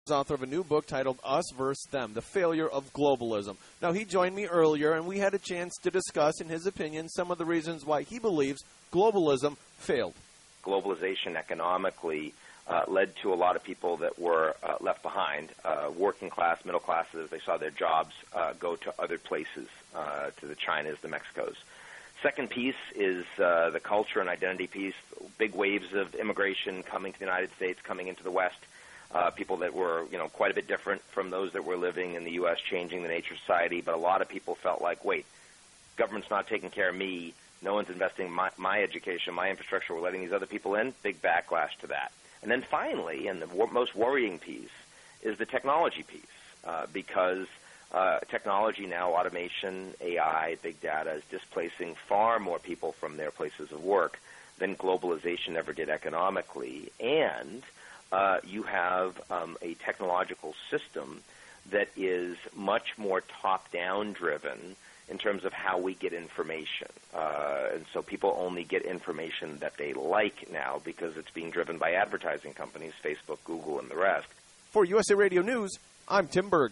author of a new book titled Us vs. Them, The Failure of Globalism. Now, he joined me earlier, and we had a chance to discuss, in his opinion, some of the reasons why he believes globalism failed. Globalization economically led to a lot of people that were left behind, working class, middle classes. They saw their jobs go to other places, to the Chinas, the Mexicos. Second piece is the culture and identity piece, big waves of immigration coming to the United States, coming into the West. People that were, quite a bit different from those that were living in the U.S., changing the nature of society. But a lot of people felt like, wait, government's not taking care of me. No one's investing in my education, my infrastructure. We're letting these other people in. Big backlash to that. And then finally, and the most worrying piece, is the technology piece, because technology now, automation, AI, big data, is displacing far more people from their places of work than globalization ever did economically. And you have a technological system that is much more top-down driven in terms of how we get information. And so people only get information that they like now because it's being driven by advertising companies, Facebook, Google, and the rest. For USA Radio News, I'm Tim Berg.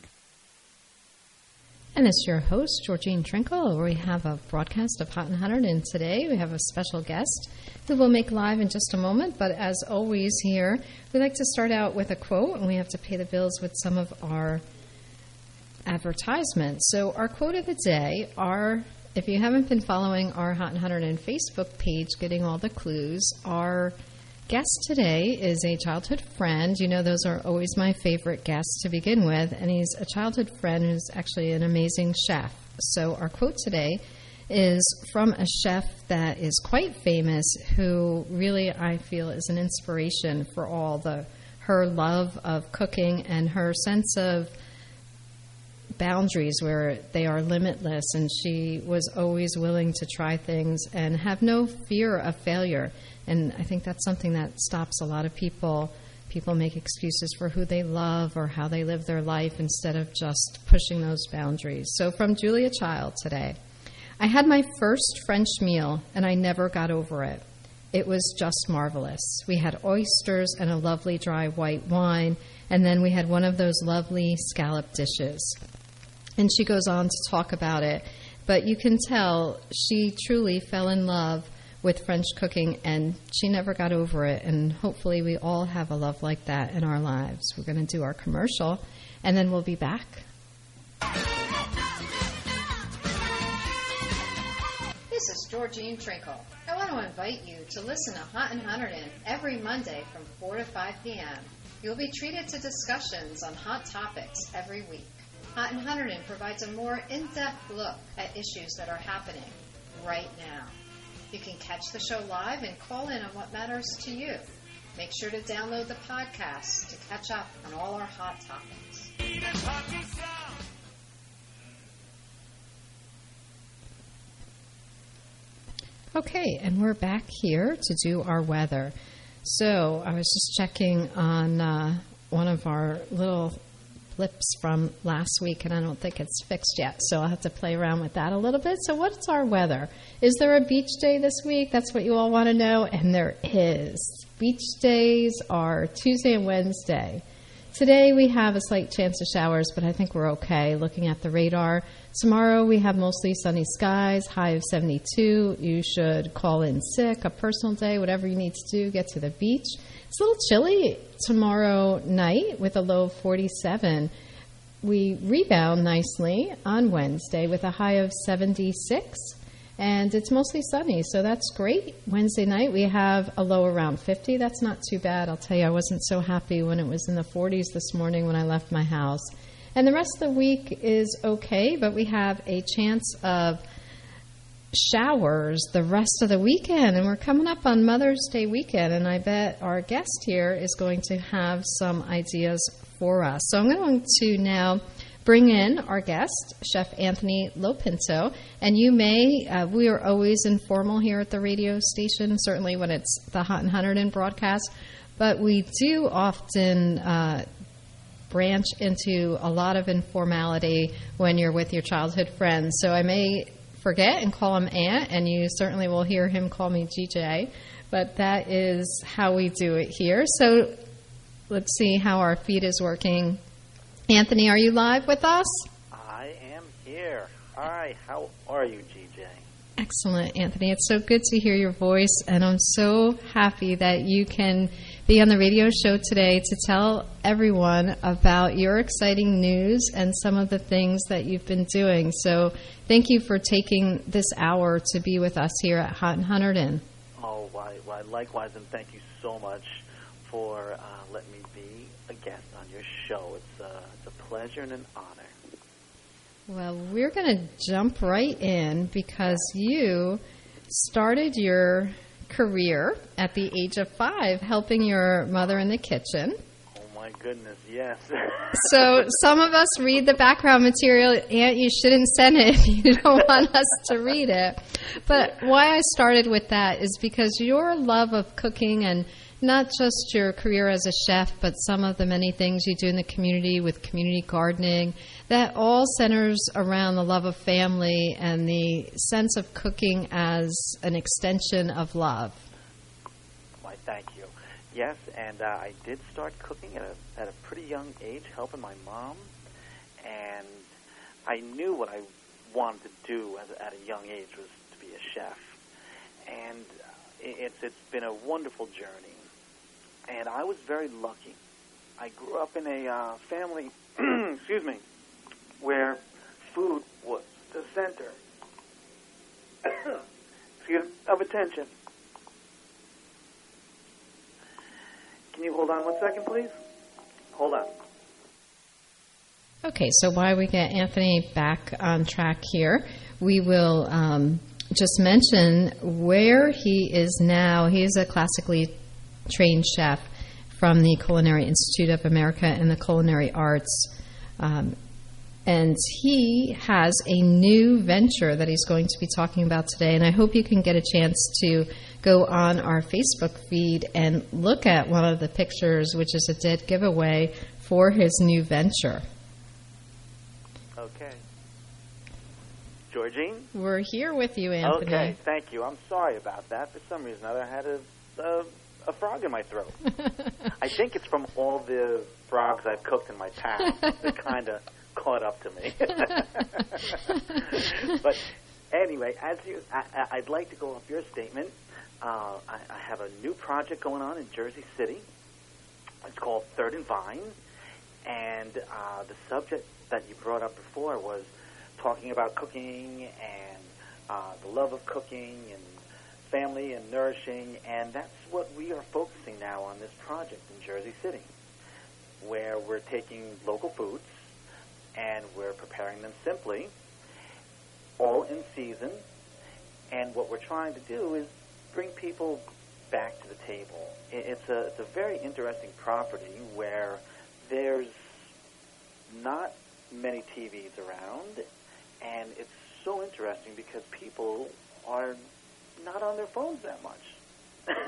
And it's your host, Georgene Trinkle, where we have a broadcast of Hot and 100. And today we have a special guest who we'll make live in just a moment. But as always here, we like to start out with a quote, and we have to pay the bills with some of our advertisements. So our quote of the day are, if you haven't been following our Hot and 100 Facebook page, getting all the clues, our guest today is a childhood friend. You know, those are always my favorite guests to begin with. And he's a childhood friend who's actually an amazing chef. So our quote today is from a chef that is quite famous, who really I feel is an inspiration for all her love of cooking and her sense of boundaries where they are limitless. And she was always willing to try things and have no fear of failure. And I think that's something that stops a lot of people. People make excuses for who they love or how they live their life instead of just pushing those boundaries. So from Julia Child today, I had my first French meal and I never got over it. It was just marvelous. We had oysters and a lovely dry white wine, and then we had one of those lovely scallop dishes. And she goes on to talk about it, but you can tell she truly fell in love with French cooking, and she never got over it. And hopefully we all have a love like that in our lives. We're going to do our commercial, and then we'll be back. This is Georgene Trinkle. I want to invite you to listen to Hot and 100 every Monday from 4 to 5 p.m. You'll be treated to discussions on hot topics every week. Hot and 100 provides a more in-depth look at issues that are happening right now. You can catch the show live and call in on what matters to you. Make sure to download the podcast to catch up on all our hot topics. Okay, and we're back here to do our weather. So I was just checking on one of our little blips from last week, and I don't think it's fixed yet, so I'll have to play around with that a little bit. So what's our weather? Is there a beach day this week? That's what you all want to know, and there is. Beach days are Tuesday and Wednesday. Today we have a slight chance of showers, but I think we're okay looking at the radar. Tomorrow we have mostly sunny skies, high of 72. You should call in sick, a personal day, whatever you need to do, get to the beach. It's a little chilly tomorrow night with a low of 47. We rebound nicely on Wednesday with a high of 76, and it's mostly sunny, so that's great. Wednesday night we have a low around 50. That's not too bad. I'll tell you, I wasn't so happy when it was in the 40s this morning when I left my house. And the rest of the week is okay, but we have a chance of showers the rest of the weekend, and we're coming up on Mother's Day weekend, and I bet our guest here is going to have some ideas for us. So I'm going to now bring in our guest, Chef Anthony Lopinto, and you may, we are always informal here at the radio station, certainly when it's the Hot and 100 in broadcast, but we do often branch into a lot of informality when you're with your childhood friends. So I may forget and call him Aunt, and you certainly will hear him call me GJ, but that is how we do it here. So let's see how our feed is working. Anthony, are you live with us? I am here. Hi, how are you, GJ? Excellent, Anthony. It's so good to hear your voice, and I'm so happy that you can be on the radio show today to tell everyone about your exciting news and some of the things that you've been doing. So thank you for taking this hour to be with us here at Hot and Hunterdon. Oh, why, likewise, and thank you so much for letting me be a guest on your show. It's a pleasure and an honor. Well, we're going to jump right in because you started your career at the age of 5 helping your mother in the kitchen. Oh, my goodness, yes. So some of us read the background material. Aunt, you shouldn't send it if you don't want us to read it. But why I started with that is because your love of cooking, and not just your career as a chef, but some of the many things you do in the community with community gardening, that all centers around the love of family and the sense of cooking as an extension of love. Why, thank you. Yes, and I did start cooking at a pretty young age, helping my mom, and I knew what I wanted to do at a young age was to be a chef. And it's been a wonderful journey. And I was very lucky. I grew up in a family, excuse me, where food was the center of attention. Can you hold on 1 second, please? Hold on. Okay, so while we get Anthony back on track here, we will just mention where he is now. He is a classically trained chef from the Culinary Institute of America and the Culinary Arts. And he has a new venture that he's going to be talking about today. And I hope you can get a chance to go on our Facebook feed and look at one of the pictures, which is a dead giveaway for his new venture. Okay. Georgine? We're here with you, Anthony. Okay, thank you. I'm sorry about that. For some reason or other, I had a frog in my throat. I think it's from all the frogs I've cooked in my past. It kind of caught up to me. But anyway, I'd like to go off your statement. I have a new project going on in Jersey City. It's called Third and Vine. And the subject that you brought up before was talking about cooking and the love of cooking and family and nourishing, and that's what we are focusing now on this project in Jersey City, where we're taking local foods and we're preparing them simply, all in season, and what we're trying to do is bring people back to the table. It's a very interesting property where there's not many TVs around, and it's so interesting because people are not on their phones that much.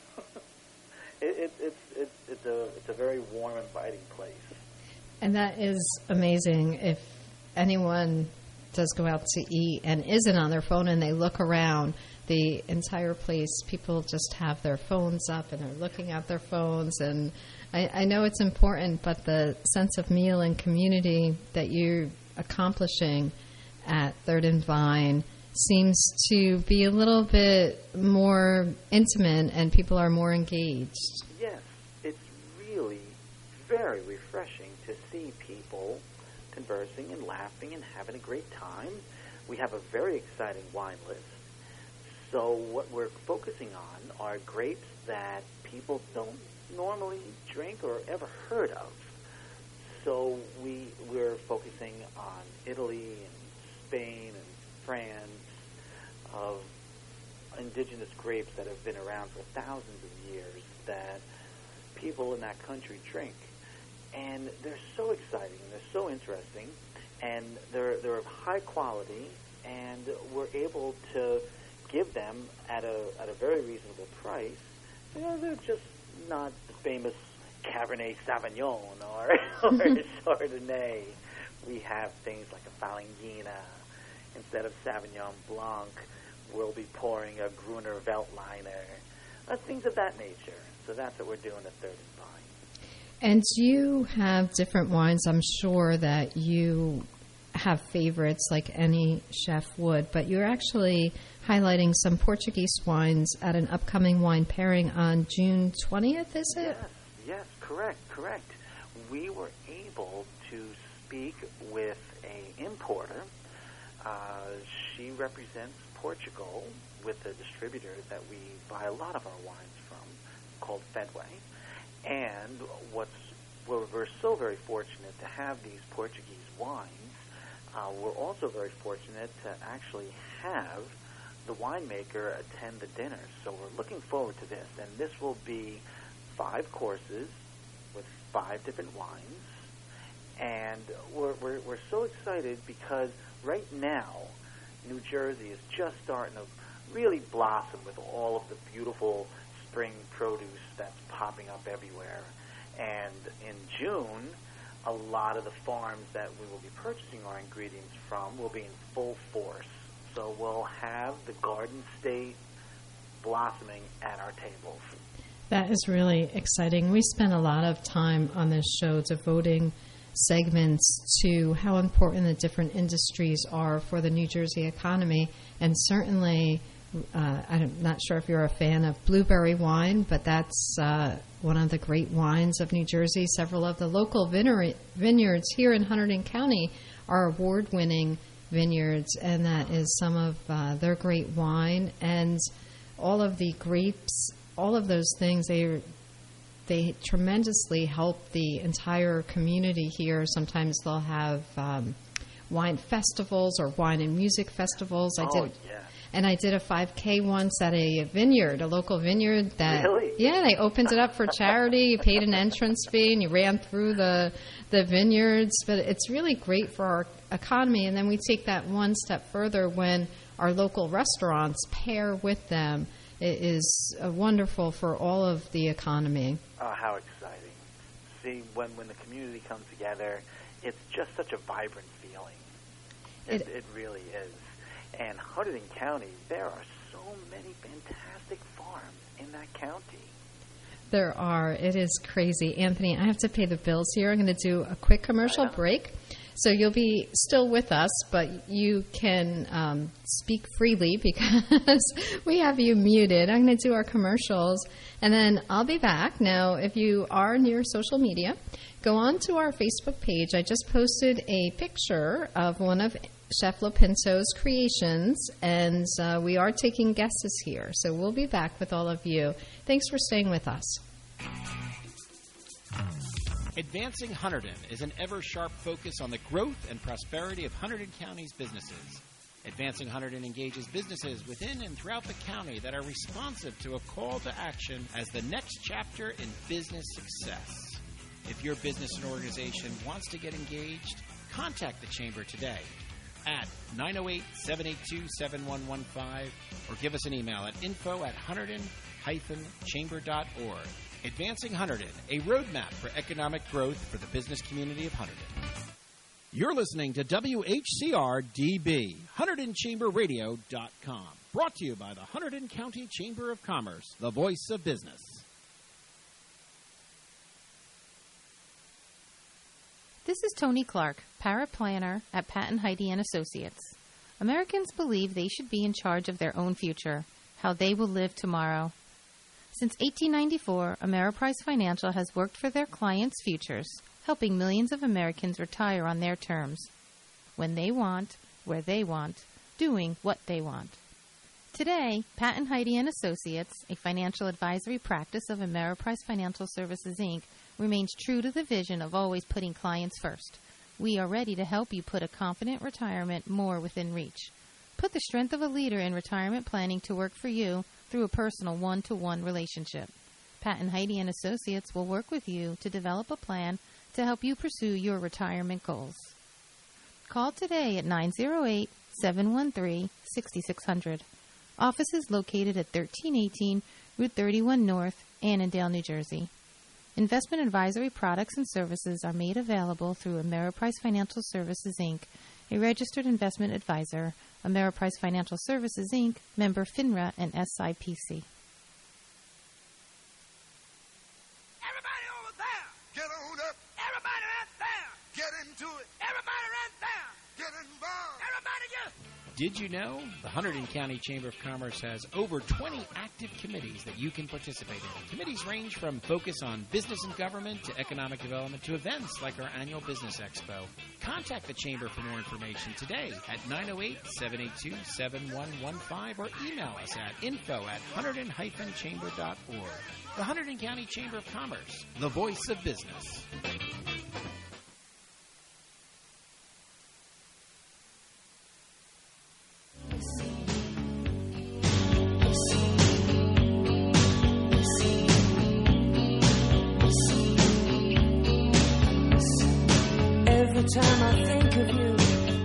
It's a very warm, inviting place. And that is amazing. If anyone does go out to eat and isn't on their phone and they look around the entire place, people just have their phones up and they're looking at their phones. And I know it's important, but the sense of meal and community that you're accomplishing at Third and Vine seems to be a little bit more intimate and people are more engaged. Yes, it's really very refreshing to see people conversing and laughing and having a great time. We have a very exciting wine list. So what we're focusing on are grapes that people don't normally drink or ever heard of. So we're focusing on Italy and Spain and France, of indigenous grapes that have been around for thousands of years that people in that country drink. And they're so exciting, they're so interesting, and they're of high quality, and we're able to give them at a very reasonable price. You know, they're just not the famous Cabernet Sauvignon or Chardonnay. We have things like a Falangina. Instead of Sauvignon Blanc, we'll be pouring a Gruner Veltliner, things of that nature. So that's what we're doing at Third and Vine. And you have different wines. I'm sure that you have favorites like any chef would, but you're actually highlighting some Portuguese wines at an upcoming wine pairing on June 20th, is it? Yes, correct. We were able to speak with an importer. She represents Portugal with a distributor that we buy a lot of our wines from called Fedway. And we're so very fortunate to have these Portuguese wines. We're also very fortunate to actually have the winemaker attend the dinner. So we're looking forward to this. And this will be 5 courses with 5 different wines. And we're so excited because right now, New Jersey is just starting to really blossom with all of the beautiful spring produce that's popping up everywhere. And in June, a lot of the farms that we will be purchasing our ingredients from will be in full force. So we'll have the Garden State blossoming at our tables. That is really exciting. We spent a lot of time on this show devoting segments to how important the different industries are for the New Jersey economy. And certainly, I'm not sure if you're a fan of blueberry wine, but that's one of the great wines of New Jersey. Several of the local vineyards here in Hunterdon County are award-winning vineyards, and that is some of their great wine. And all of the grapes, all of those things, they tremendously help the entire community here. Sometimes they'll have wine festivals or wine and music festivals. And I did a 5K once at a vineyard, a local vineyard. Really? Yeah, they opened it up for charity. You paid an entrance fee and you ran through the vineyards. But it's really great for our economy. And then we take that one step further when our local restaurants pair with them. It is wonderful for all of the economy. Oh, how exciting. See, when the community comes together, it's just such a vibrant feeling. It really is. And Hunterdon County, there are so many fantastic farms in that county. There are. It is crazy. Anthony, I have to pay the bills here. I'm going to do a quick commercial break. So you'll be still with us, but you can speak freely because we have you muted. I'm going to do our commercials, and then I'll be back. Now, if you are near social media, go on to our Facebook page. I just posted a picture of one of Chef Lopinto's creations, and we are taking guesses here. So we'll be back with all of you. Thanks for staying with us. Advancing Hunterdon is an ever-sharp focus on the growth and prosperity of Hunterdon County's businesses. Advancing Hunterdon engages businesses within and throughout the county that are responsive to a call to action as the next chapter in business success. If your business and organization wants to get engaged, contact the Chamber today at 908-782-7115 or give us an email at info@hunterdon-chamber.org. Advancing Hunterdon, a roadmap for economic growth for the business community of Hunterdon. You're listening to WHCR-DB, HunterdonChamberRadio.com. Brought to you by the Hunterdon County Chamber of Commerce, the voice of business. This is Tony Clark, paraplanner at Patton Heide & Associates. Americans believe they should be in charge of their own future, how they will live tomorrow. Since 1894, Ameriprise Financial has worked for their clients' futures, helping millions of Americans retire on their terms, when they want, where they want, doing what they want. Today, Patton Heide & Associates, a financial advisory practice of Ameriprise Financial Services, Inc., remains true to the vision of always putting clients first. We are ready to help you put a confident retirement more within reach. Put the strength of a leader in retirement planning to work for you through a personal one-to-one relationship. Patton Heide & Associates will work with you to develop a plan to help you pursue your retirement goals. Call today at 908-713-6600. Office is located at 1318 Route 31 North, Annandale, New Jersey. Investment advisory products and services are made available through Ameriprise Financial Services, Inc., a registered investment advisor. Ameriprise Financial Services, Inc., member FINRA and SIPC. Everybody over there, get Did you know? The Hunterdon County Chamber of Commerce has over 20 active committees that you can participate in. Committees range from focus on business and government to economic development to events like our annual Business Expo. Contact the Chamber for more information today at 908-782-7115 or email us at info@hunterdon-chamber.org. The Hunterdon County Chamber of Commerce, the voice of business. Every time I think of you,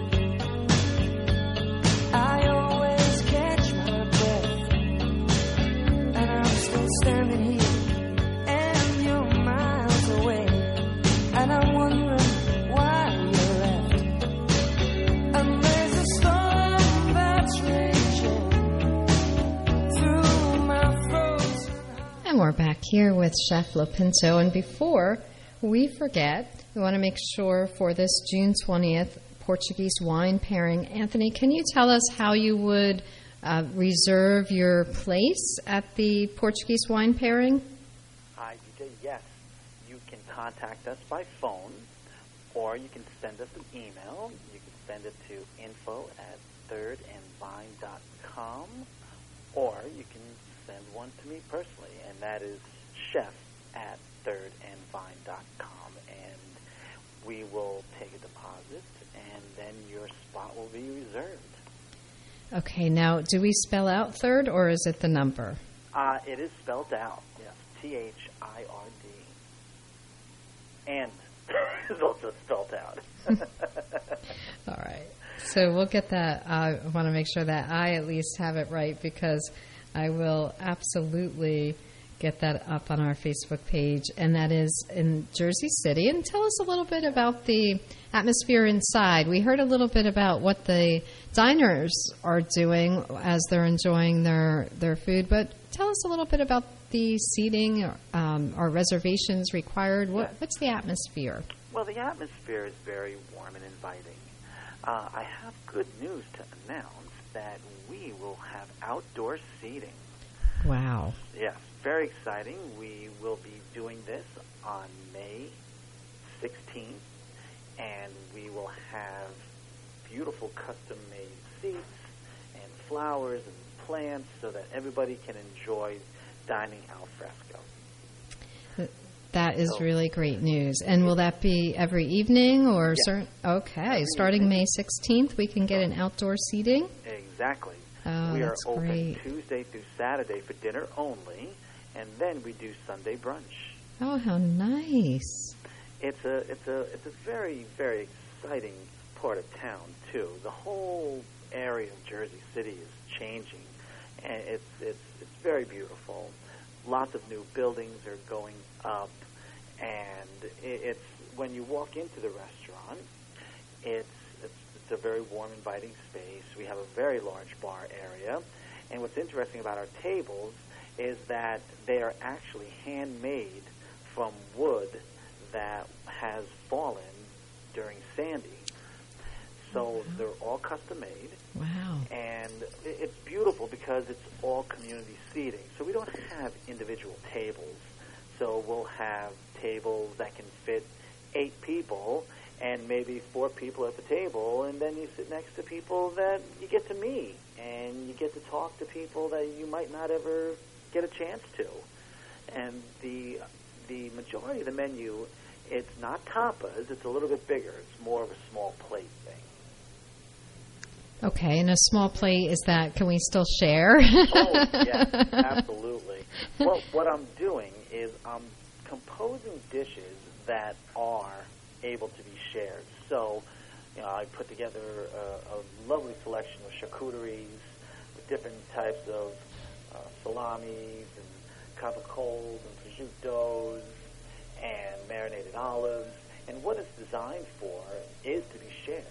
I always catch my breath, and I'm still standing here, and you're miles away, and I'm wondering why you left. And there's a storm that's raging through my frozen heart. And we're back here with Chef Lopinto. And before we forget, we want to make sure for this June 20th Portuguese wine pairing. Anthony, can you tell us how you would reserve your place at the Portuguese wine pairing? Hi, DJ. Yes, you can contact us by phone, or you can send us an email. You can send it to info@thirdandvine.com, or you can send one to me personally, and that is chef@thirdandvine.com. And we will take a deposit, and then your spot will be reserved. Okay, now, do we spell out third, or is it the number? It is spelled out, yes, THIRD. And it's also spelled out. All right. So we'll get that. I want to make sure that I at least have it right, because I will absolutely get that up on our Facebook page, and that is in Jersey City. And tell us a little bit about the atmosphere inside. We heard a little bit about what the diners are doing as they're enjoying their food, but tell us a little bit about the seating. Are reservations required? What's the atmosphere? Well, the atmosphere is very warm and inviting. I have good news to announce that we will have outdoor seating. Wow. Yes, very exciting. We will be doing this on May 16th, and we will have beautiful custom-made seats and flowers and plants so that everybody can enjoy dining al fresco. That is really great news. And will that be every evening or certain? Okay, every starting evening. May 16th, we can get an outdoor seating. Exactly. Oh, we are that's open great. Tuesday through Saturday for dinner only, and then we do Sunday brunch. Oh, how nice! It's a very, very exciting part of town too. The whole area of Jersey City is changing, and it's very beautiful. Lots of new buildings are going up, and it's when you walk into the restaurant, it's a very warm, inviting space. We have a very large bar area, and what's interesting about our tables is that they are actually handmade from wood that has fallen during Sandy. So they're all custom made. Wow. And it's beautiful because it's all community seating. So we don't have individual tables. So we'll have tables that can fit 8 people and maybe 4 people at the table, and then you sit next to people that you get to meet, and you get to talk to people that you might not ever get a chance to. And the majority of the menu, it's not tapas, it's a little bit bigger. It's more of a small plate thing. Okay, and a small plate, is that, can we still share? Oh, yes, absolutely. Well, what I'm doing is I'm composing dishes that are able to be shared. So, I put together a lovely selection of charcuteries with different types of salamis and capicoles and prosciuttos and marinated olives. And what it's designed for is to be shared.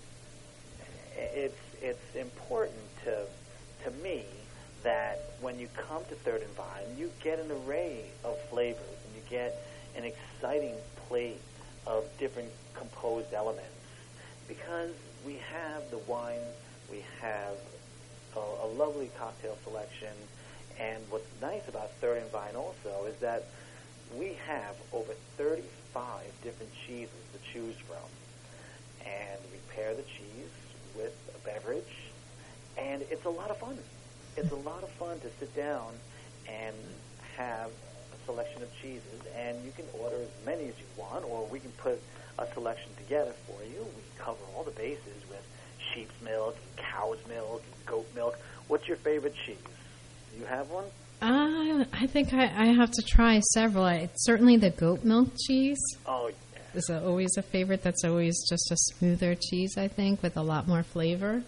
It's important to me that when you come to Third and Vine, you get an array of flavors and you get an exciting plate of different composed elements, because we have the wine We have a lovely cocktail selection. And what's nice about Third and Vine also is that we have over 35 different cheeses to choose from. And we pair the cheese with a beverage, and it's a lot of fun. It's a lot of fun to sit down and have a selection of cheeses, and you can order as many as you want, or we can put a selection together for you. We cover all the bases with sheep's milk, and cow's milk, and goat milk. What's your favorite cheese? Do you have one? I think I have to try several. Certainly the goat milk cheese Oh, is always a favorite. That's always just a smoother cheese, I think, with a lot more flavor.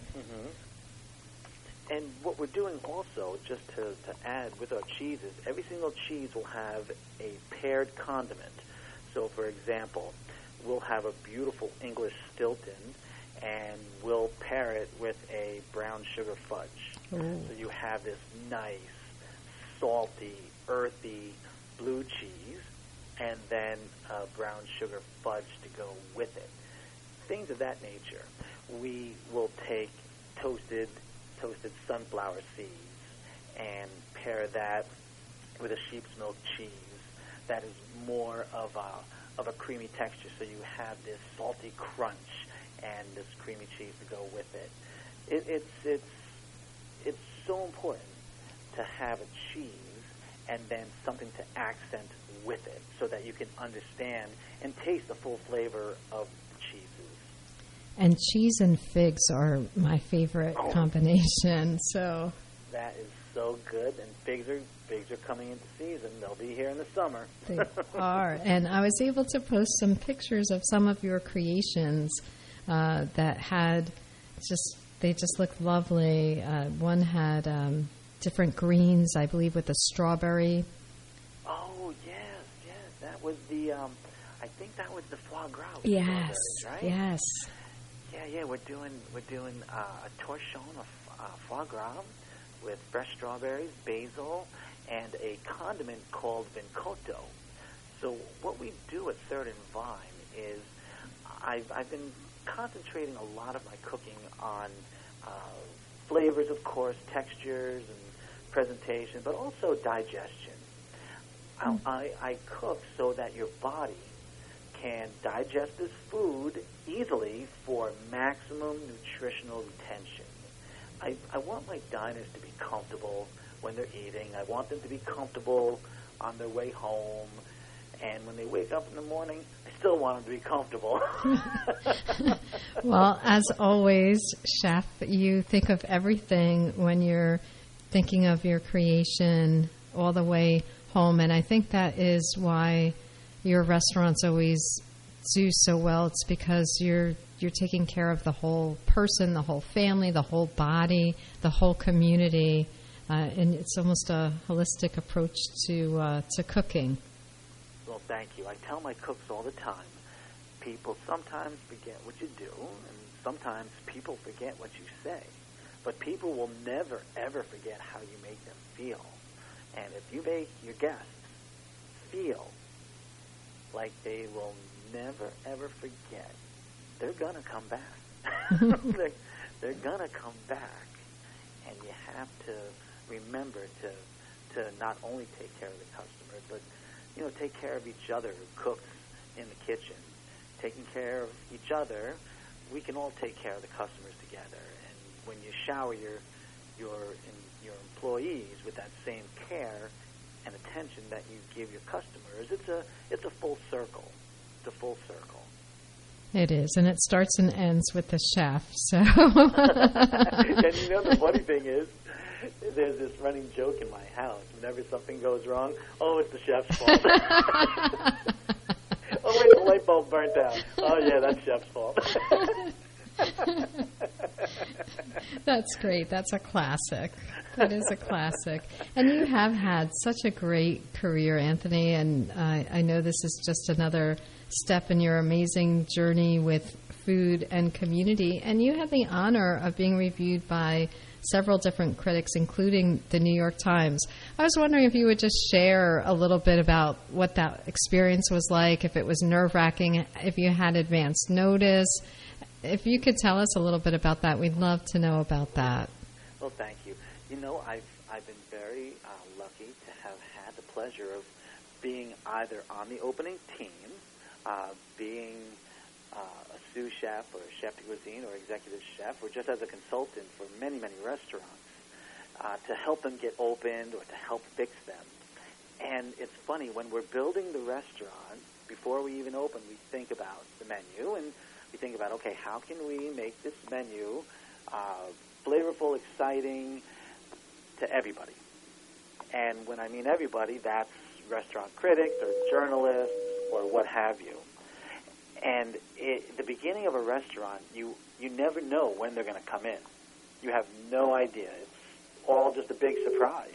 And what we're doing also, just to add with our cheeses, every single cheese will have a paired condiment. So, for example, we'll have a beautiful English Stilton, and we'll pair it with a brown sugar fudge. Ooh. So you have this nice, salty, earthy blue cheese, and then brown sugar fudge to go with it. Things of that nature. We will take toasted sunflower seeds and pair that with a sheep's milk cheese that is more of a creamy texture. So you have this salty crunch and this creamy cheese to go with it. It's so important to have a cheese and then something to accent with it so that you can understand and taste the full flavor of the cheeses. And cheese and figs are my favorite combination. So that is so good, and figs are coming into season. They'll be here in the summer. they are. And I was able to post some pictures of some of your creations that had they just looked lovely. One had different greens, I believe, with a strawberry. Oh, yes. That was the, I think that was the foie gras. Yes, right? yes. Yeah. We're doing a torchon of foie gras with fresh strawberries, basil, and a condiment called vincotto. So what we do at Third and Vine is I've been concentrating a lot of my cooking on flavors, of course, textures and presentation, but also digestion. I cook so that your body can digest this food easily for maximum nutritional retention. I want my diners to be comfortable when they're eating. I want them to be comfortable on their way home. And when they wake up in the morning, I still want them to be comfortable. Well, as always, Chef, you think of everything when you're thinking of your creation all the way home. And I think that is why your restaurants always do so well. It's because you're taking care of the whole person, the whole family, the whole body, the whole community. And it's almost a holistic approach to cooking. Well, thank you. I tell my cooks all the time, people sometimes forget what you do, and sometimes people forget what you say. But people will never, ever forget how you make them feel. And if you make your guests feel like they will never, ever forget, they're going to come back. They're going to come back. And you have to remember to not only take care of the customers, but take care of each other who cooks in the kitchen. Taking care of each other, we can all take care of the customers together. And when you shower your employees with that same care and attention that you give your customers, it's a full circle. It's a full circle. It is, and it starts and ends with the chef. So, and the funny thing is, there's this running joke in my house. Whenever something goes wrong, it's the chef's fault. Oh, wait, the light bulb burnt out. Oh, yeah, that's chef's fault. That's great. That's a classic. That is a classic. And you have had such a great career, Anthony, and I know this is just another step in your amazing journey with food and community. And you had the honor of being reviewed by several different critics, including the New York Times. I was wondering if you would just share a little bit about what that experience was like, if it was nerve-wracking, if you had advance notice, if you could tell us a little bit about that, we'd love to know about that. Well, thank you. You know, I've been very lucky to have had the pleasure of being either on the opening team, being a sous chef or a chef de cuisine or executive chef, or just as a consultant for many, many restaurants to help them get opened or to help fix them. And it's funny, when we're building the restaurant, before we even open, we think about the menu, and we think about, okay, how can we make this menu flavorful, exciting to everybody? And when I mean everybody, that's restaurant critics or journalists or what have you. And the beginning of a restaurant, you never know when they're going to come in. You have no idea. It's all just a big surprise.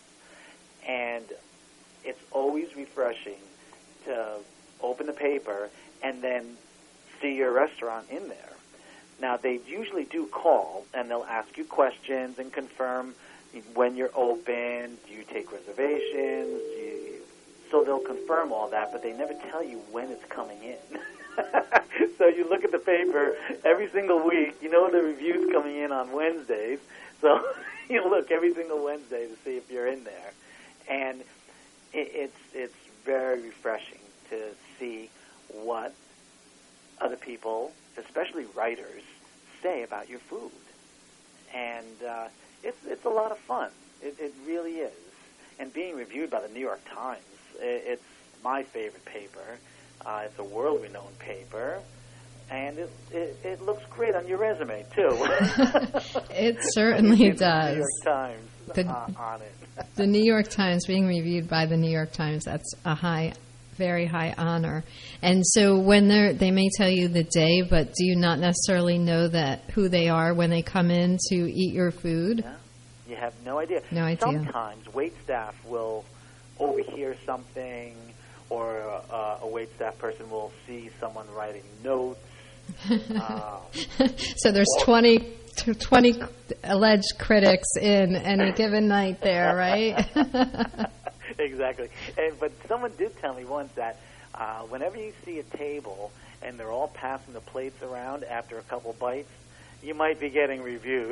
And it's always refreshing to open the paper and then see your restaurant in there. Now, they usually do call, and they'll ask you questions and confirm when you're open. Do you take reservations? So they'll confirm all that, but they never tell you when it's coming in. So you look at the paper every single week. You know the review's coming in on Wednesdays, so you look every single Wednesday to see if you're in there. And it's very refreshing to see what other people, especially writers, say about your food. And it's a lot of fun. It really is. And being reviewed by the New York Times, it's my favorite paper. It's a world-renowned paper. And it looks great on your resume, too. It certainly does. The New York Times on it. The New York Times, being reviewed by the New York Times, that's a very high honor. And so when they may tell you the day, but do you not necessarily know who they are when they come in to eat your food? Yeah. You have no idea. No idea. Sometimes waitstaff will overhear something, or a waitstaff person will see someone writing notes. So there's 20 alleged critics in any given night there, right? Exactly. But someone did tell me once that whenever you see a table and they're all passing the plates around after a couple bites, you might be getting reviewed.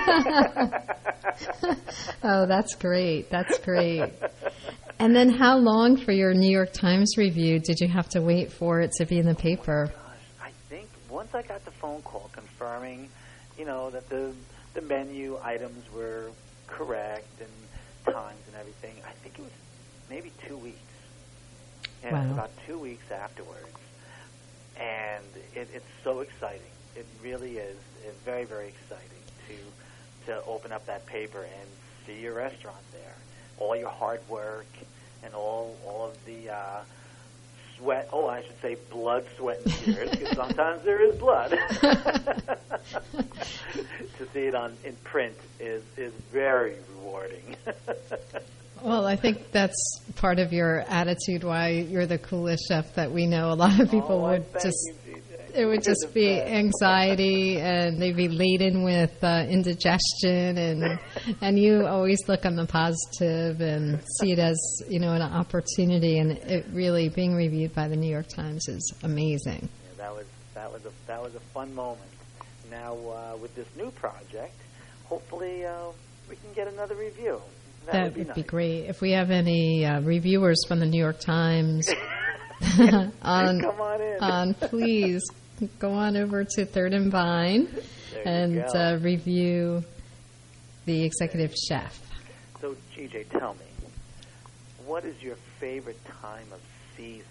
Oh, that's great. That's great. And then how long for your New York Times review did you have to wait for it to be in the paper? Oh, gosh. I think once I got the phone call confirming, that the menu items were correct and times and everything, I think it was maybe 2 weeks. And wow. It was about 2 weeks afterwards. And it's so exciting. It really is. It's very, very exciting to open up that paper and see your restaurant there. All your hard work and all of the sweat. Oh, I should say blood, sweat, and tears, because sometimes there is blood. To see it in print is very rewarding. Well, I think that's part of your attitude, why you're the coolest chef that we know. A lot of people would it would just be anxiety, and they'd be laden with indigestion, and you always look on the positive and see it as an opportunity. And it really, being reviewed by the New York Times is amazing. Yeah, that was a fun moment. Now with this new project, hopefully we can get another review. That would be great. If we have any reviewers from the New York Times, come on in. Please go on over to Third and Vine and review the Executive Chef. So, GJ, tell me, what is your favorite time of season?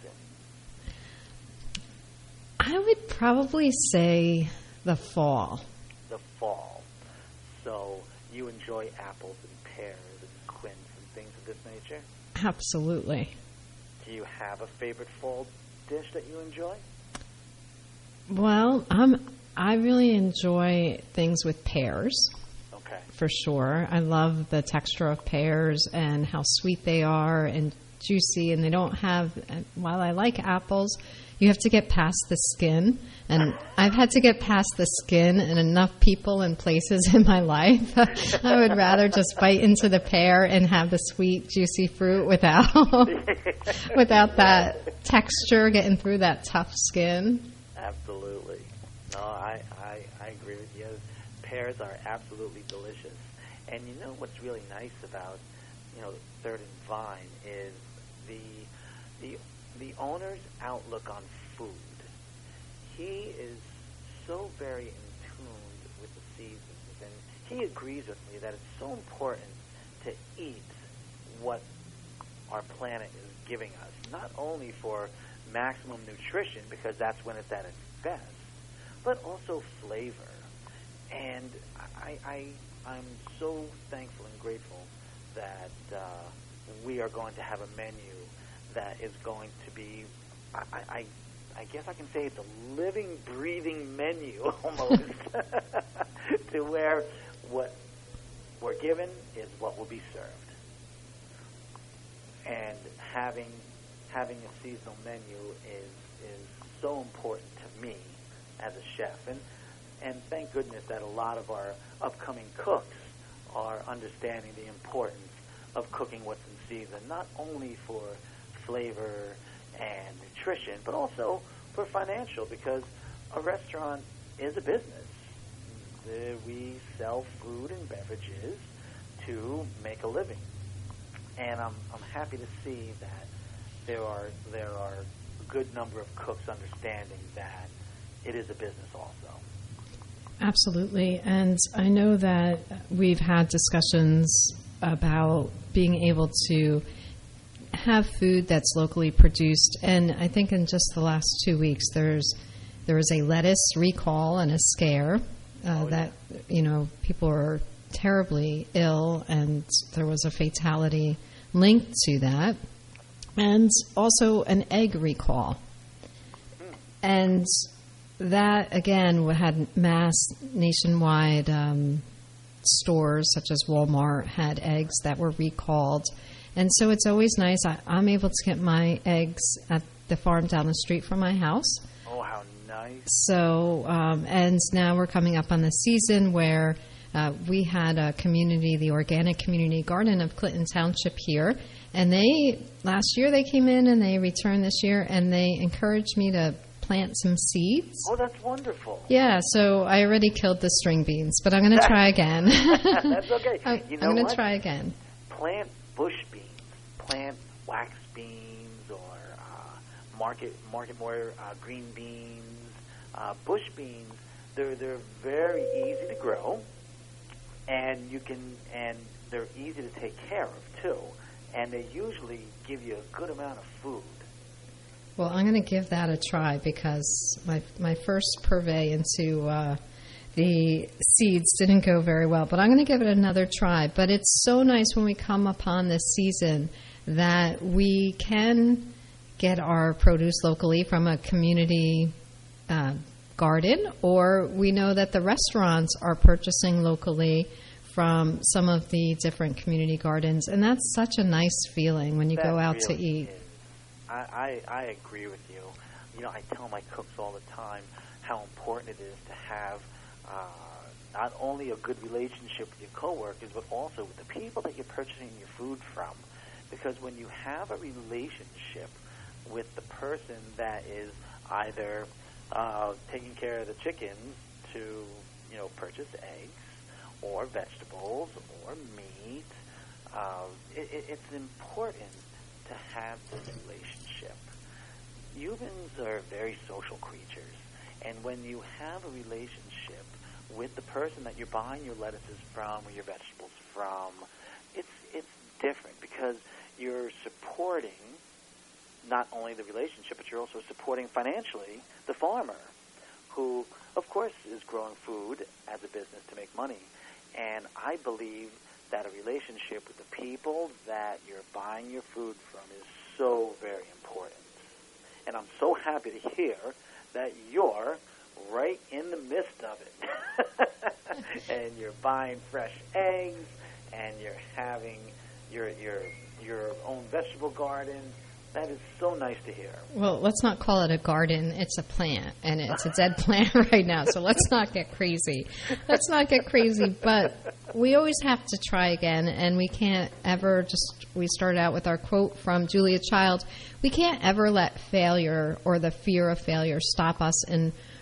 I would probably say the fall. The fall. So you enjoy apples and pears and quince and things of this nature? Absolutely. Do you have a favorite fall dish that you enjoy? Well, I really enjoy things with pears. Okay. For sure. I love the texture of pears and how sweet they are and juicy, and they don't have, while I like apples, you have to get past the skin, and I've had to get past the skin in enough people and places in my life. I would rather just bite into the pear and have the sweet, juicy fruit without that texture getting through that tough skin. Absolutely. No, I agree with you. Pears are absolutely delicious. And you know what's really nice about, Third and Vine is the owner's outlook on food. He is so very in tune with the seasons, and he agrees with me that it's so important to eat what our planet is giving us, not only for maximum nutrition, because that's when it's at its best, but also flavor. And I'm so thankful and grateful that we are going to have a menu that is going to be, I guess I can say it's a living, breathing menu almost, to where what we're given is what will be served. And having a seasonal menu is so important to me as a chef. And thank goodness that a lot of our upcoming cooks are understanding the importance of cooking what's in season, not only for flavor and nutrition, but also for financial, because a restaurant is a business. We sell food and beverages to make a living. And I'm happy to see that there are a good number of cooks understanding that it is a business also. Absolutely. And I know that we've had discussions about being able to have food that's locally produced. And I think in just the last 2 weeks, there was a lettuce recall and a scare that, people are terribly ill, and there was a fatality linked to that. And also an egg recall. And that, again, had mass nationwide stores such as Walmart had eggs that were recalled. And so it's always nice. I'm able to get my eggs at the farm down the street from my house. Oh, how nice. So, and now we're coming up on the season where we had a community, the Organic Community Garden of Clinton Township here. And last year they came in and they returned this year, and they encouraged me to plant some seeds. Oh, that's wonderful. Yeah, so I already killed the string beans, but I'm going to try again. That's okay. I'm going to try again. Plant bush beans. Plant wax beans, or market more green beans. Bush beans, they're very easy to grow, and they're easy to take care of too, and they usually give you a good amount of food. Well, I'm going to give that a try, because my first purvey into the seeds didn't go very well. But I'm going to give it another try. But it's so nice when we come upon this season that we can get our produce locally from a community garden, or we know that the restaurants are purchasing locally from some of the different community gardens. And that's such a nice feeling when you go out to eat. I agree with you. I tell my cooks all the time how important it is to have not only a good relationship with your coworkers, but also with the people that you're purchasing your food from. Because when you have a relationship with the person that is either taking care of the chickens to, purchase eggs or vegetables or meat, it's important to have this relationship. Humans are very social creatures, and when you have a relationship with the person that you're buying your lettuces from or your vegetables from, it's different, because you're supporting not only the relationship, but you're also supporting financially the farmer, who, of course, is growing food as a business to make money. And I believe that a relationship with the people that you're buying your food from is so very important. And I'm so happy to hear that you're right in the midst of it. And you're buying fresh eggs, and you're having your own vegetable garden. That is so nice to hear. Well, let's not call it a garden. It's a plant, and it's a dead plant right now, so let's not get crazy. Let's not get crazy, but we always have to try again, and we can't ever we started out with our quote from Julia Child, we can't ever let failure or the fear of failure stop us in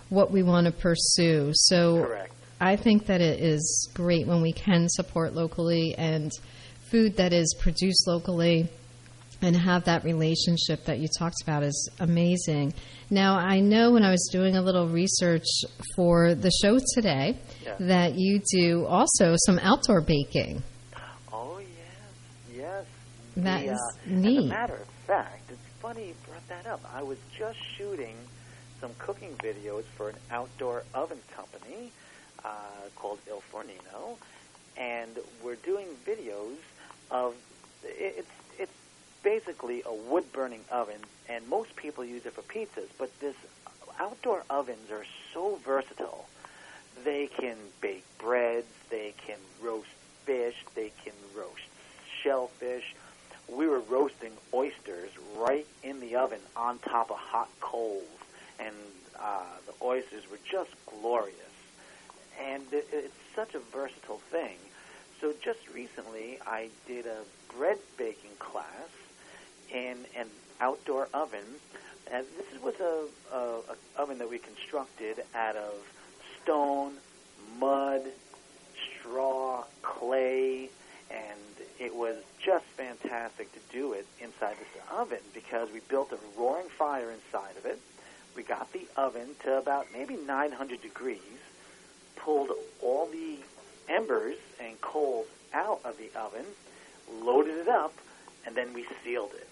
what we want to pursue. So Correct. I think that it is great when we can support locally and food that is produced locally and have that relationship that you talked about is amazing. Now, I know when I was doing a little research for the show today that you do also some outdoor baking. Oh, yes, yes. That is As a neat. matter of fact, it's funny you brought that up. I was just shooting some cooking videos for an outdoor oven company called Il Fornino, and we're doing videos of it's basically a wood-burning oven, and most people use it for pizzas, but this outdoor ovens are so versatile. They can bake breads, they can roast fish, they can roast shellfish. We were roasting oysters right in the oven on top of hot coals, and the oysters were just glorious. And it's such a versatile thing. So just recently, I did a bread baking class in an outdoor oven. And this was a oven that we constructed out of stone, mud, straw, clay, and it was just fantastic to do it inside this oven because we built a roaring fire inside of it. We got the oven to about maybe 900 degrees, pulled all the embers and coals out of the oven, loaded it up, and then we sealed it.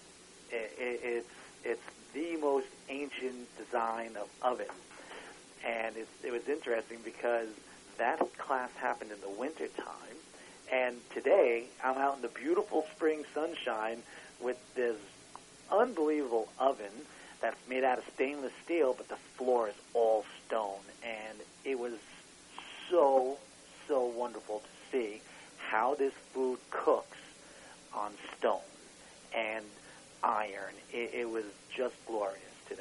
It's the most ancient design of oven. And it was interesting because that class happened in the winter time. And today, I'm out in the beautiful spring sunshine with this unbelievable oven that's made out of stainless steel, but the floor is all stone. And it was so wonderful to see how this food cooks on stone and iron. It was just glorious today.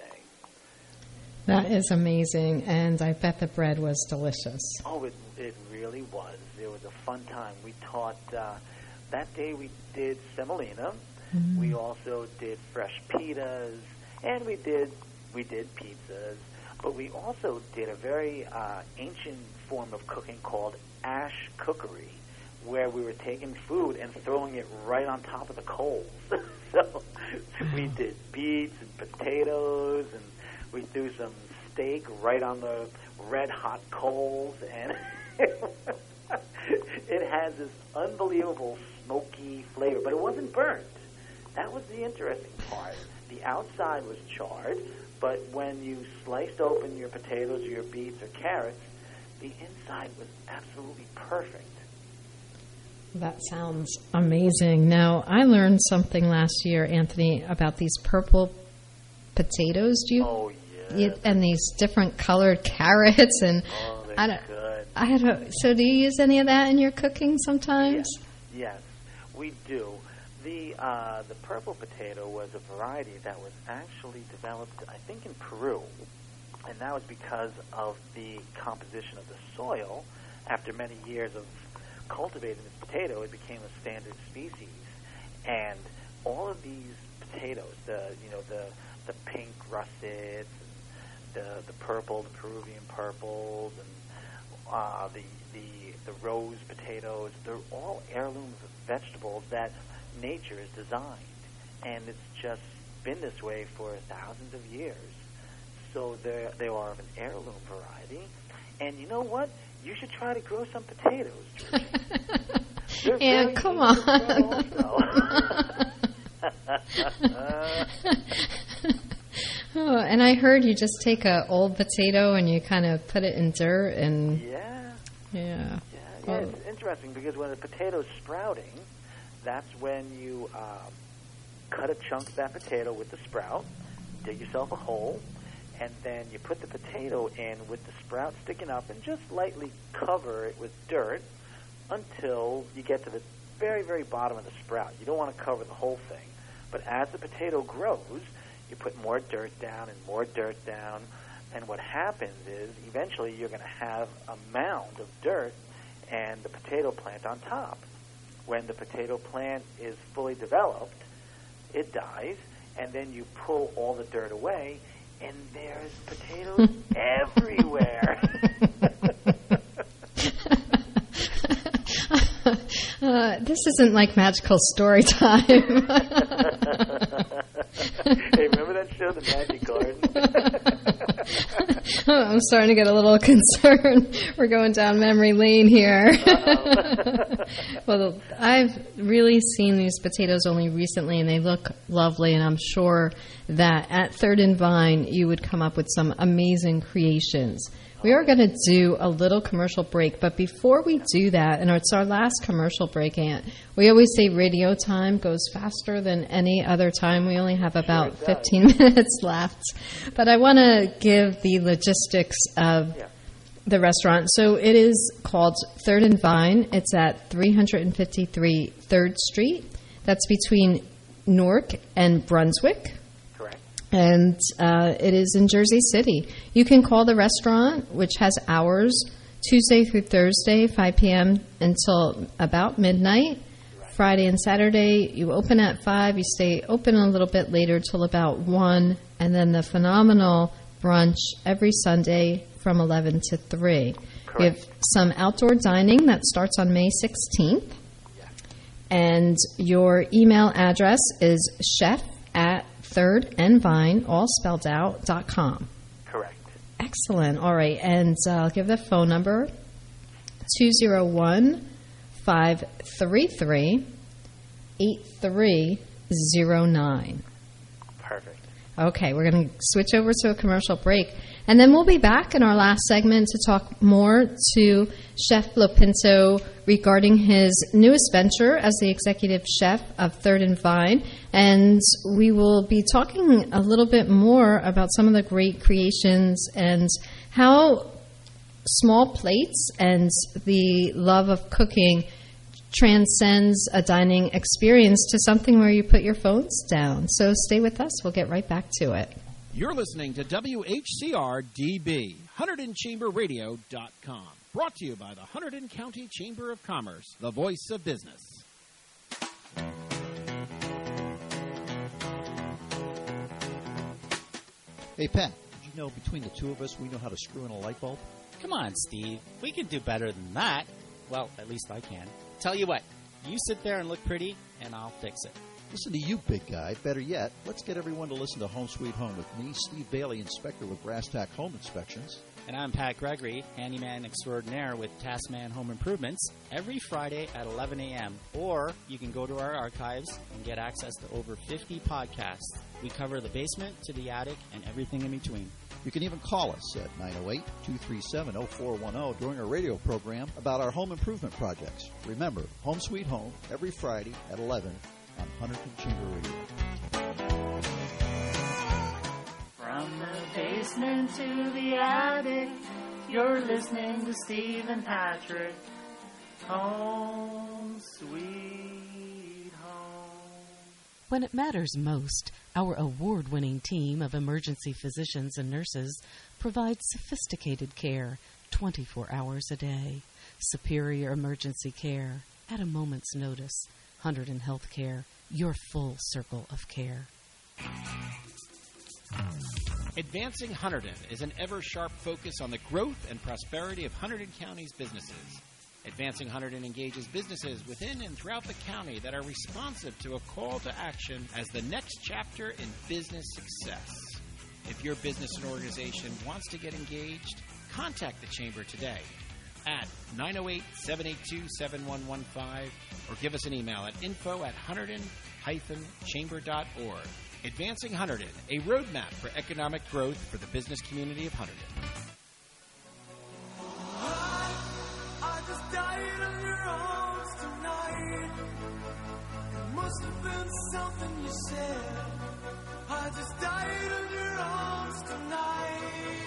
That is amazing, and I bet the bread was delicious. Oh, it really was. It was a fun time. We taught, that day we did semolina. Mm-hmm. We also did fresh pitas, and we did pizzas. But we also did a very ancient form of cooking called ash cookery, where we were taking food and throwing it right on top of the coals. So we did beets and potatoes, and we threw some steak right on the red-hot coals, and it has this unbelievable smoky flavor, but it wasn't burnt. That was the interesting part. The outside was charred, but when you sliced open your potatoes or your beets or carrots, the inside was absolutely perfect. That sounds amazing. Now, I learned something last year, Anthony, about these purple potatoes. Do you? Oh, yeah. And these different colored carrots and they're good. I don't. So, do you use any of that in your cooking sometimes? Yes, we do. The purple potato was a variety that was actually developed, I think, in Peru, and that was because of the composition of the soil. After many years of cultivating this potato, it became a standard species, and all of these potatoes, the pink russets, and the purple, the Peruvian purples, and the rose potatoes, they're all heirlooms of vegetables that nature has designed, and it's just been this way for thousands of years. So they are of an heirloom variety, and you know what? You should try to grow some potatoes. Yeah, come on. Oh, and I heard you just take an old potato and you kind of put it in dirt and yeah. It's interesting because when the potato's sprouting, that's when you cut a chunk of that potato with the sprout, dig yourself a hole, and then you put the potato in with the sprout sticking up and just lightly cover it with dirt until you get to the very, very bottom of the sprout. You don't want to cover the whole thing. But as the potato grows, you put more dirt down and more dirt down, and what happens is eventually you're going to have a mound of dirt and the potato plant on top. When the potato plant is fully developed, it dies, and then you pull all the dirt away, and there's potatoes everywhere. This isn't like magical story time. Hey, remember that show, The Magic Garden? I'm starting to get a little concerned. We're going down memory lane here. Well, I've really seen these potatoes only recently, and they look lovely, and I'm sure that at Third and Vine, you would come up with some amazing creations. We are going to do a little commercial break, but before we do that, and it's our last commercial break, Aunt, we always say radio time goes faster than any other time. We only have about 15 minutes left. But I want to give the logistics of the restaurant. So it is called Third and Vine. It's at 353 3rd Street. That's between Newark and Brunswick. And it is in Jersey City. You can call the restaurant, which has hours, Tuesday through Thursday, 5 p.m. until about midnight. Friday and Saturday, you open at 5. You stay open a little bit later till about 1. And then the phenomenal brunch every Sunday from 11 to 3. We have some outdoor dining that starts on May 16th. And your email address is chef@thirdandvine, all spelled out, .com. Correct. Excellent. All right. And I'll give the phone number, 201-533-8309. Perfect. Okay. We're going to switch over to a commercial break. And then we'll be back in our last segment to talk more to Chef Lopinto regarding his newest venture as the executive chef of Third and Vine. And we will be talking a little bit more about some of the great creations and how small plates and the love of cooking transcends a dining experience to something where you put your phones down. So stay with us. We'll get right back to it. You're listening to WHCR-DB, HunterdonChamberRadio.com. Brought to you by the Hunterdon County Chamber of Commerce, the voice of business. Hey, Pat, did you know between the two of us we know how to screw in a light bulb? Come on, Steve. We can do better than that. Well, at least I can. Tell you what, you sit there and look pretty, and I'll fix it. Listen to you, big guy. Better yet, let's get everyone to listen to Home Sweet Home with me, Steve Bailey, inspector with Brass Tack Home Inspections. And I'm Pat Gregory, handyman extraordinaire with Taskman Home Improvements, every Friday at 11 a.m. Or you can go to our archives and get access to over 50 podcasts. We cover the basement to the attic and everything in between. You can even call us at 908-237-0410 during our radio program about our home improvement projects. Remember, Home Sweet Home, every Friday at 11 on Hunterdon Chamber Radio. From the basement to the attic, you're listening to Steve and Patrick. Home Sweet Home. When it matters most, our award-winning team of emergency physicians and nurses provides sophisticated care 24 hours a day. Superior emergency care at a moment's notice. Hunterdon Healthcare, your full circle of care. Advancing Hunterdon is an ever-sharp focus on the growth and prosperity of Hunterdon County's businesses. Advancing Hunterdon engages businesses within and throughout the county that are responsive to a call to action as the next chapter in business success. If your business and organization wants to get engaged, contact the Chamber today at 908-782-7115 or give us an email at info@hunterdon-chamber.org. Advancing Hunterdon, a roadmap for economic growth for the business community of Hunterdon. I just died of your arms tonight. It must have been something you said. I just died of your arms tonight.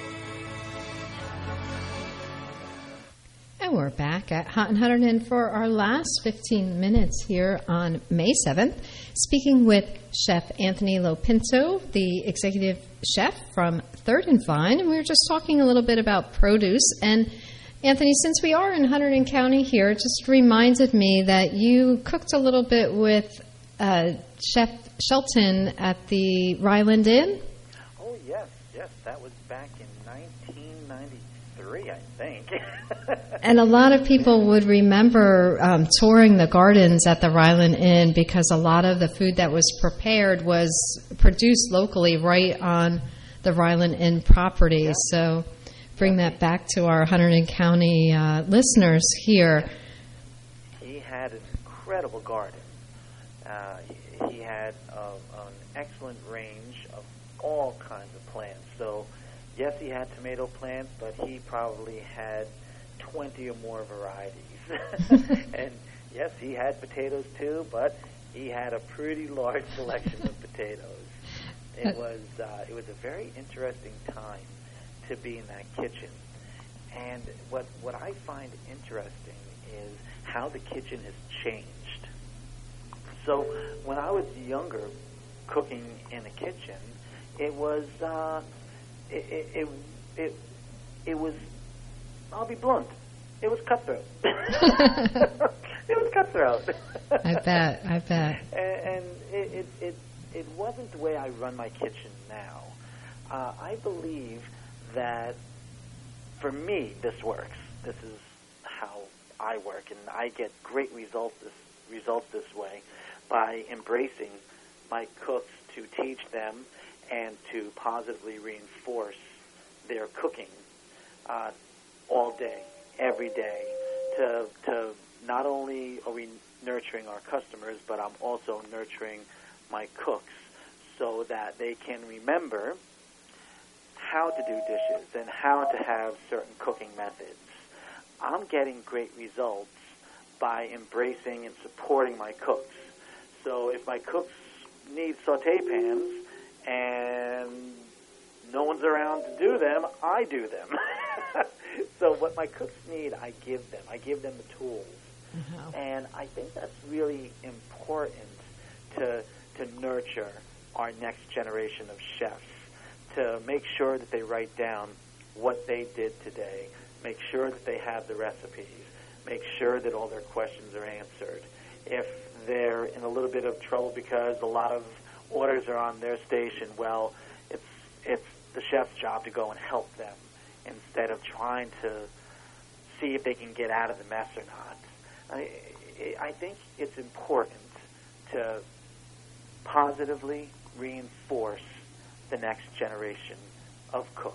And we're back at Hot and Hunterdon for our last 15 minutes here on May 7th, speaking with Chef Anthony Lopinto, the executive chef from Third and Vine. And we were just talking a little bit about produce. And Anthony, since we are in Hunterdon County here, it just reminded me that you cooked a little bit with Chef Shelton at the Ryland Inn. Oh, yes. That was back in 1993, I think. And a lot of people would remember touring the gardens at the Ryland Inn because a lot of the food that was prepared was produced locally right on the Ryland Inn property. Yeah. So bring that back to our Hunterdon County listeners here. He had an incredible garden. He had an excellent range of all kinds of plants. So, yes, he had tomato plants, but he probably had 20 or more varieties. And, yes, he had potatoes too, but he had a pretty large selection of potatoes. It was a very interesting time to be in that kitchen. And what I find interesting is how the kitchen has changed. So when I was younger, cooking in a kitchen, it was it was, I'll be blunt, it was cutthroat. It was cutthroat. I bet. And it wasn't the way I run my kitchen now. I believe that for me, this works. This is how I work, and I get great results this way by embracing my cooks to teach them and to positively reinforce their cooking all day, every day. To not only are we nurturing our customers, but I'm also nurturing my cooks so that they can remember how to do dishes and how to have certain cooking methods. I'm getting great results by embracing and supporting my cooks. So if my cooks need sauté pans and no one's around to do them, I do them. So what my cooks need, I give them. I give them the tools. Uh-huh. And I think that's really important to nurture our next generation of chefs, to make sure that they write down what they did today, make sure that they have the recipes, make sure that all their questions are answered. If they're in a little bit of trouble because a lot of orders are on their station, well, it's the chef's job to go and help them instead of trying to see if they can get out of the mess or not. I think it's important to positively reinforce the next generation of cooks.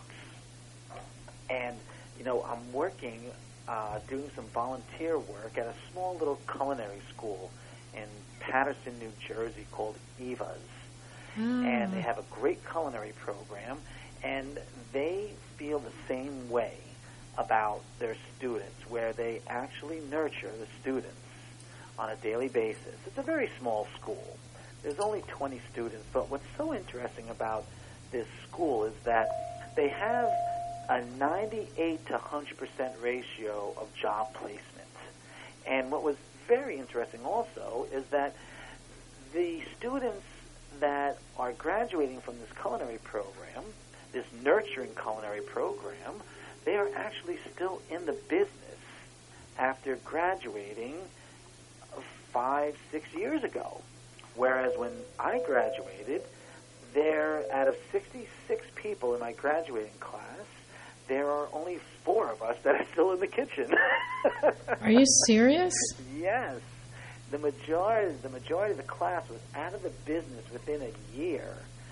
And, I'm working, doing some volunteer work at a small little culinary school in Paterson, New Jersey called Eva's. And they have a great culinary program, and they feel the same way about their students, where they actually nurture the students on a daily basis. It's a very small school. There's only 20 students, but what's so interesting about this school is that they have a 98 to 100% ratio of job placement. And what was very interesting also is that the students that are graduating from this culinary program, this nurturing culinary program, they are actually still in the business after graduating 5-6 years ago. Whereas when I graduated, out of 66 people in my graduating class, there are only 4 of us that are still in the kitchen. Are you serious? Yes. The majority of the class was out of the business within a year.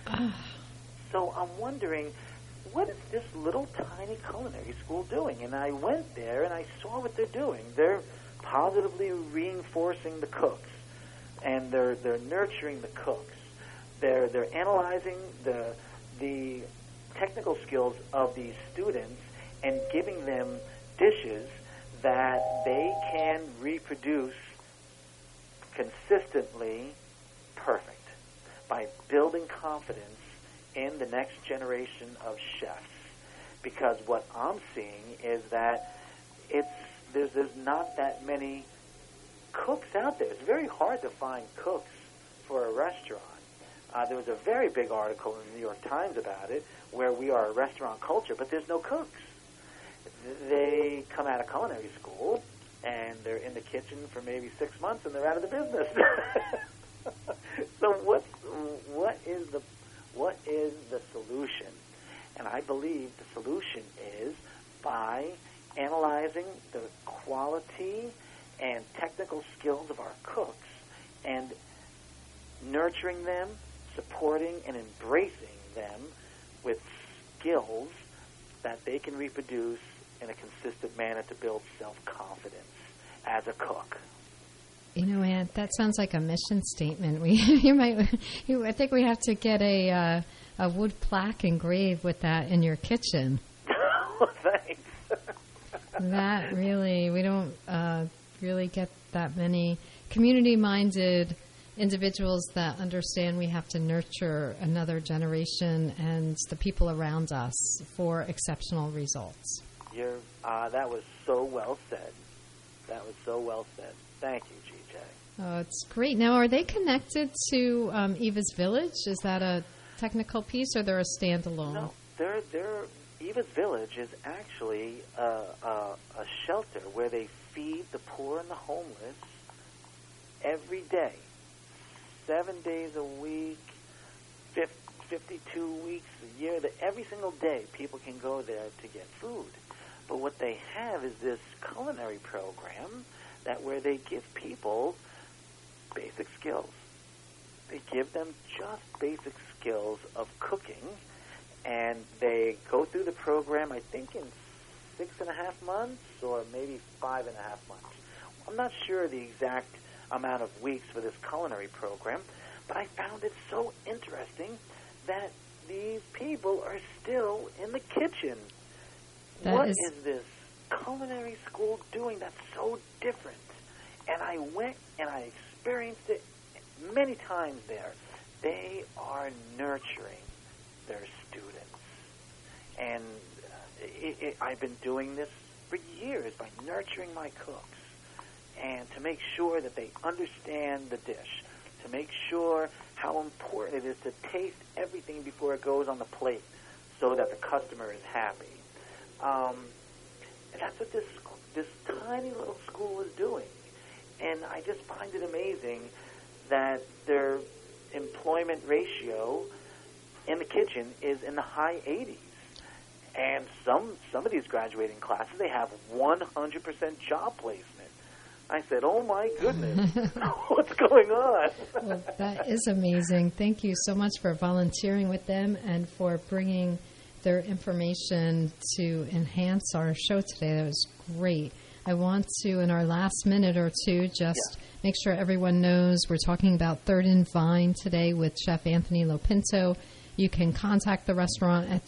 So I'm wondering, what is this little tiny culinary school doing? And I went there and I saw what they're doing. They're positively reinforcing the cooks, and they're nurturing the cooks. They're analyzing the technical skills of these students and giving them dishes that they can reproduce consistently perfect by building confidence in the next generation of chefs. Because what I'm seeing is that there's not that many cooks out there. It's very hard to find cooks for a restaurant. There was a very big article in the New York Times about it, where we are a restaurant culture, but there's no cooks. They come out of culinary school, and they're in the kitchen for maybe 6 months, and they're out of the business. So what is the solution? And I believe the solution is by analyzing the quality and technical skills of our cooks and nurturing them, supporting and embracing them with skills that they can reproduce in a consistent manner to build self-confidence as a cook. You know, Aunt, that sounds like a mission statement. I think we have to get a wood plaque engraved with that in your kitchen. Thanks. That really, we don't really get that many community-minded individuals that understand we have to nurture another generation and the people around us for exceptional results. That was so well said. That was so well said. Thank you, GJ. Oh, it's great. Now, are they connected to Eva's Village? Is that a technical piece, or they're a standalone? No, Eva's Village is actually a shelter where they feed the poor and the homeless every day, 7 days a week, 52 weeks a year. Every single day, people can go there to get food. But what they have is this culinary program where they give people basic skills. They give them just basic skills of cooking, and they go through the program, I think, in 6.5 months or maybe 5.5 months. I'm not sure the exact amount of weeks for this culinary program, but I found it so interesting that these people are still in the kitchen. What is this culinary school doing that's so different? And I went and I experienced it many times there. They are nurturing their students. And I've been doing this for years by nurturing my cooks and to make sure that they understand the dish, to make sure how important it is to taste everything before it goes on the plate so that the customer is happy. And that's what this tiny little school is doing. And I just find it amazing that their employment ratio in the kitchen is in the high 80s. And some of these graduating classes, they have 100% job placement. I said, oh, my goodness, what's going on? Well, that is amazing. Thank you so much for volunteering with them and for bringing their information to enhance our show today. That was great. I want to, in our last minute or two, just make sure everyone knows we're talking about Third and Vine today with Chef Anthony Lopinto. You can contact the restaurant at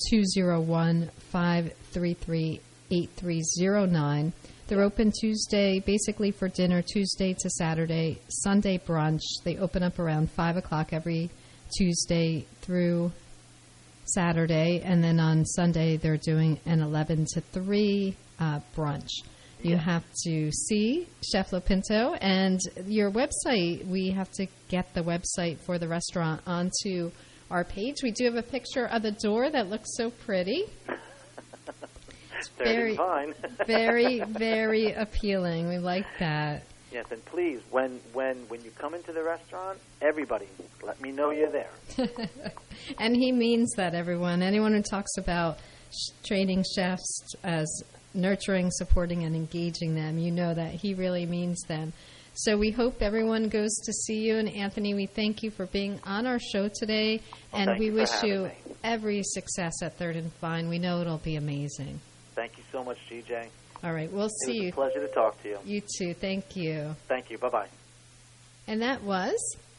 201-533-8309. They're open Tuesday, basically for dinner, Tuesday to Saturday, Sunday brunch. They open up around 5 o'clock every Tuesday through Saturday, and then on Sunday they're doing an 11 to 3 brunch. You have to see Chef Lopinto and your website. We have to get the website for the restaurant onto our page. We do have a picture of the door that looks so pretty. It's very, very, very appealing. We like that. Yes, and please, when you come into the restaurant, everybody, let me know you're there. And he means that, everyone. Anyone who talks about training chefs as nurturing, supporting, and engaging them, you know that he really means them. So we hope everyone goes to see you. And Anthony, we thank you for being on our show today. Well, and we wish you me. every success at Third and Vine. We know it'll be amazing. Thank you so much, GJ. All right, we'll see you. It was a pleasure to talk to you. You too. Thank you. Thank you. Bye-bye. And that was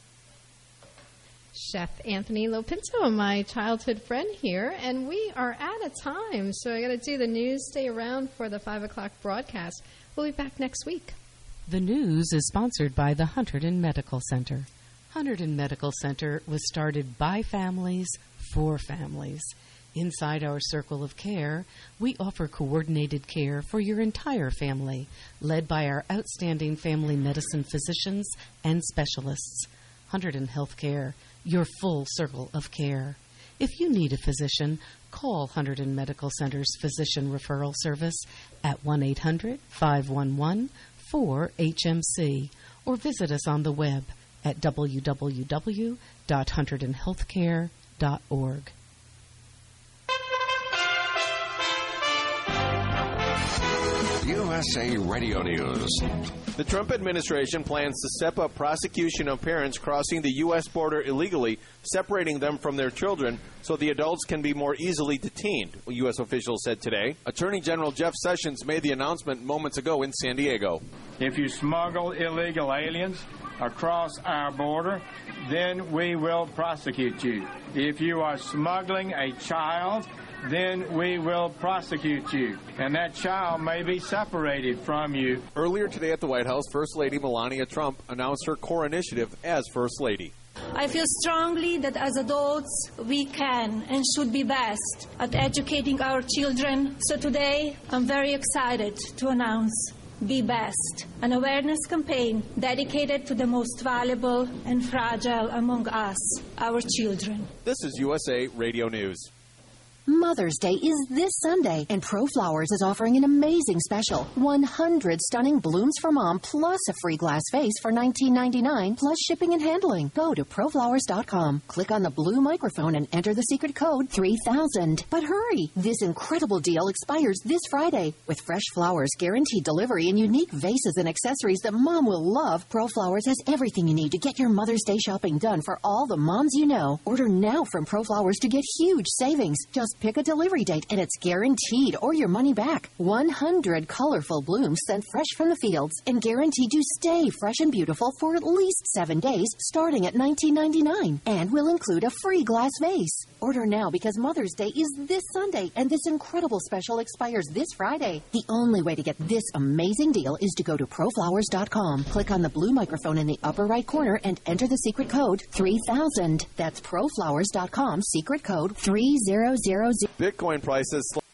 Chef Anthony Lopinto, my childhood friend here, and we are out of time, so I got to do the news. Stay around for the 5 o'clock broadcast. We'll be back next week. The news is sponsored by the Hunterdon Medical Center. Hunterdon Medical Center was started by families for families. Inside our circle of care, we offer coordinated care for your entire family, led by our outstanding family medicine physicians and specialists. Hunterdon Healthcare, your full circle of care. If you need a physician, call Hunterdon Medical Center's Physician Referral Service at 1-800-511-4HMC or visit us on the web at www.hunterdonhealthcare.org. USA Radio News. The Trump administration plans to step up prosecution of parents crossing the U.S. border illegally, separating them from their children so the adults can be more easily detained, U.S. officials said today. Attorney General Jeff Sessions made the announcement moments ago in San Diego. If you smuggle illegal aliens across our border, then we will prosecute you. If you are smuggling a child, then we will prosecute you, and that child may be separated from you. Earlier today at the White House, First Lady Melania Trump announced her core initiative as First Lady. I feel strongly that as adults, we can and should be best at educating our children. So today, I'm very excited to announce Be Best, an awareness campaign dedicated to the most valuable and fragile among us, our children. This is USA Radio News. Mother's Day is this Sunday, and ProFlowers is offering an amazing special. 100 stunning blooms for mom, plus a free glass vase for $19.99, plus shipping and handling. Go to ProFlowers.com, click on the blue microphone, and enter the secret code 3000. But hurry! This incredible deal expires this Friday. With fresh flowers, guaranteed delivery, and unique vases and accessories that mom will love, ProFlowers has everything you need to get your Mother's Day shopping done for all the moms you know. Order now from ProFlowers to get huge savings. Just pick a delivery date, and it's guaranteed or your money back. 100 colorful blooms sent fresh from the fields and guaranteed to stay fresh and beautiful for at least 7 days, starting at $19.99, and will include a free glass vase. Order now because Mother's Day is this Sunday, and this incredible special expires this Friday. The only way to get this amazing deal is to go to ProFlowers.com, click on the blue microphone in the upper right corner, and enter the secret code 3000. That's ProFlowers.com, secret code 3000. Bitcoin prices